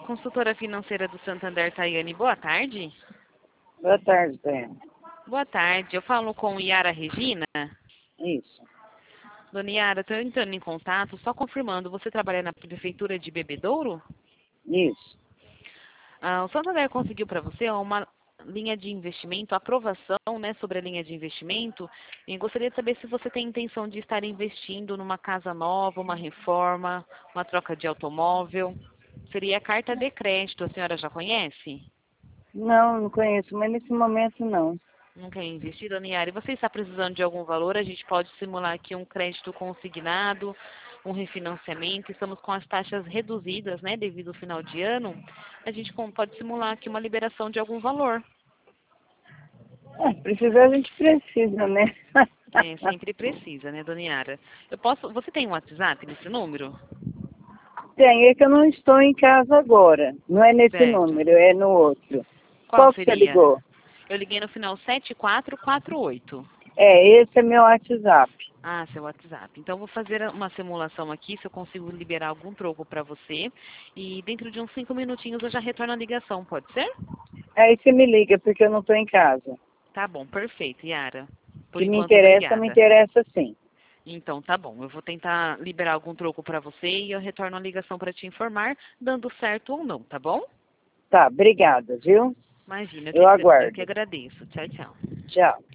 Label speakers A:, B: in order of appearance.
A: consultora financeira do Santander, Tayane. Boa tarde.
B: Boa tarde, Tayane.
A: Boa tarde. Eu falo com Yara Regina.
B: Isso.
A: Dona Yara, estou entrando em contato, só confirmando, você trabalha na Prefeitura de Bebedouro?
B: Isso.
A: O Santander conseguiu para você uma linha de investimento, aprovação, né, sobre a linha de investimento, e gostaria de saber se você tem intenção de estar investindo numa casa nova, uma reforma, uma troca de automóvel. Seria a carta de crédito, a senhora já conhece?
B: Não conheço, mas nesse momento não.
A: Não quer investir, dona Yara? E você está precisando de algum valor? A gente pode simular aqui um crédito consignado, um refinanciamento. Estamos com as taxas reduzidas, né, devido ao final de ano. A gente pode simular aqui uma liberação de algum valor.
B: Precisar a gente precisa, né?
A: É, sempre precisa, né, dona Yara? Você tem um WhatsApp nesse número?
B: Tem, é que eu não estou em casa agora. Não é nesse
A: Certo.
B: número, é no outro.
A: Qual
B: Qual que você
A: seria?
B: ligou?
A: Eu liguei no final 7448.
B: Esse é meu WhatsApp.
A: Ah, seu WhatsApp. Então, vou fazer uma simulação aqui, se eu consigo liberar algum troco para você. E dentro de uns 5 minutinhos eu já retorno a ligação, pode ser?
B: Aí você me liga, porque eu não estou em casa.
A: Tá bom, perfeito, Yara. Por
B: Se me
A: enquanto, obrigada.
B: interessa sim.
A: Então, tá bom. Eu vou tentar liberar algum troco para você e eu retorno a ligação para te informar, dando certo ou não, tá bom?
B: Tá, obrigada, viu?
A: Imagina,
B: Eu
A: eu que
B: aguardo.
A: agradeço. Tchau, tchau.
B: Tchau.